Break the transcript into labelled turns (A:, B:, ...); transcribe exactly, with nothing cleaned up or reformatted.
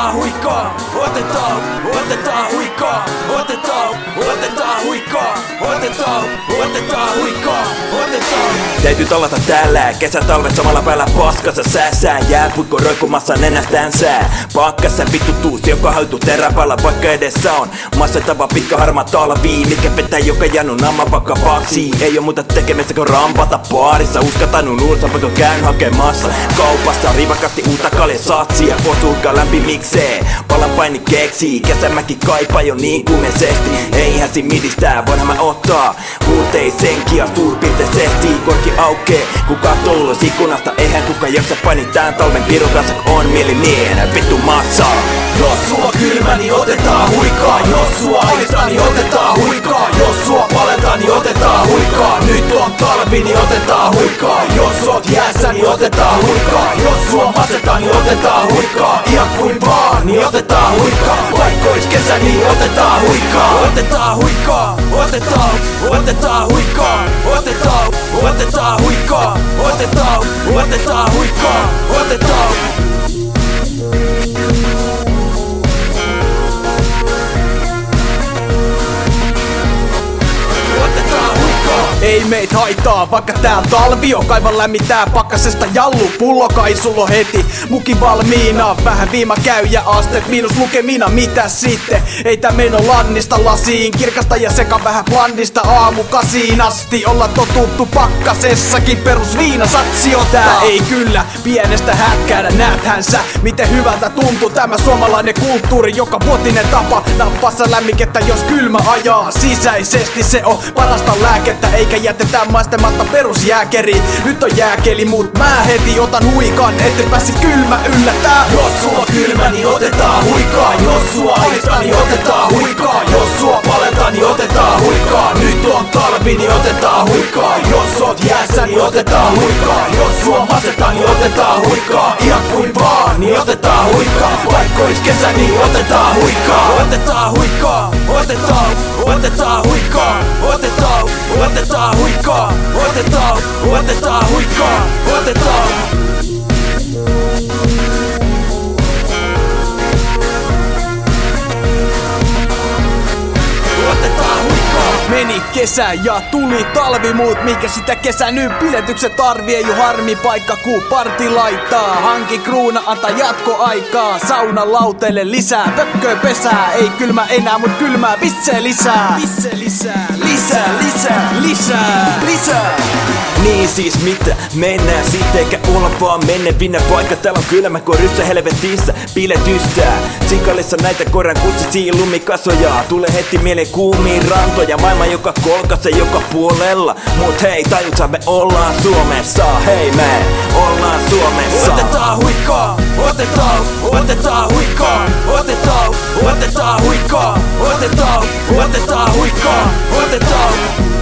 A: Otetaan huikkaa, otetaan, otetaan huikkaa, otetaan, otetaan huikkaa, otetaan, otetaan huikkaa, otetaan.
B: Täytyy tallata täällä, kesätalvet samalla päällä paskassa sääsää. Jääpuikko roikkumassa nenästänsä. Pakkassa vittu tuusi, joka hautuu teräpällä, vaikka edessä on massettava pitkä harma talvi, mikä vetää joka janu namma vaikka paksi. Ei oo muuta tekemistä kun rampata baarissa. Uskataan nun uudessa vaikka käyn hakemassa kaupassa rivakasti uutta kaljesatsia. Osuukaa lämpi miksee, palan paini keksii. Kesämäki kaipaa jo niin kuumeisesti. Eihän si midistää, voinhan mä ottaa huuteisen ja suurpiirteisesti. Korki aukee, kun katsoo ulos ikkunasta. Eihän kuka jaksa paini tän talven pirun kanssa, kun on mieli niin vittu massa.
A: Jos sua kylmä, niin otetaan huikkaa. Jos sua aistaa, niin otetaan huikkaa. Jos sua paletaan, niin otetaan huikkaa. Nyt on talvi, niin otetaan huikkaa. Jos oot jäässä, niin otetaan huikkaa. Jos sua masetaan, niin otetaan huikkaa. Ihan kuin vaan, niin otetaan huikkaa. Vaikka ois kesä, niin otetaan huikkaa. Otetaan huikkaa, otetaan, otetaan huikkaa. Otetaan, otetaan huikkaa. Otetaan, otetaan huikkaa. Otetaan.
C: Ei meit haittaa, vaikka tää talvi on. Kaivan lämmitää pakkasesta jallu, pullo kai sulla heti. Muki valmiina, vähän viima käy ja asteet miinus lukemina. Mitä sitten? Ei tää meno lannista lasiin. Kirkasta ja seka vähän blandista aamu kasiin asti. Olla totuttu pakkasessakin perus viinasatsi. Tää ei kyllä pienestä hätkäädä, näethän sä miten hyvältä tuntuu tämä suomalainen kulttuuri. Joka vuotinen tapa nappassa lämmikettä, jos kylmä ajaa sisäisesti. Se on parasta lääkettä, eikä jätetä maistematta perusjääkeri. Nyt on jääkeli, mut mä heti otan huikan, ette pääsi kylmä yllätää.
A: Jos sua kylmä, niin otetaan huikkaa. Jos sua aistaa, niin otetaan huikkaa. Jos sua paletaan, niin otetaan huikkaa. Nyt on talvi, niin otetaan huikkaa. Jos oot jäässä, niin otetaan huikkaa. Jos sua masetaan, niin otetaan huikkaa. Ihan kuin vaan, niin otetaan huikkaa. Vaikka ois kesä, niin otetaan huikkaa. Otetaan huikkaa, otetaan, otetaan huikkaa. Otetaan, otetaan huikkaa. Otetaan, otetaan huikkaa. Otetaan.
C: Meni kesä ja tuli talvi, muut mikä sitä kesä nyt piletykset arvie ju harmi paikka ku parti laittaa. Hanki kruuna, anta jatkoaikaa, sauna lauteille lisää, pökköä pesää. Ei kylmä enää, mut kylmää visse lisää. Visse lisää, lisää, lisää, lisää, lisää.
B: Niin siis mitä? Mennään sit eikä olla vaan mennevinä, vaikka täällä on kylmä kuin ryssä helvetissä biletystää. Tsikalissa näitä koiran kussisia lumikasoja, tulee heti mieleen kuumiin rantoja. Maailma joka kolkassa joka puolella, mut hei tajutsa me ollaan Suomessa. Hei me ollaan Suomessa.
A: Otetaan huikkaa, otetaan, otetaan huikkaa. Otetaan, otetaan huikkaa. Otetaan, otetaan huikkaa. Otetaan.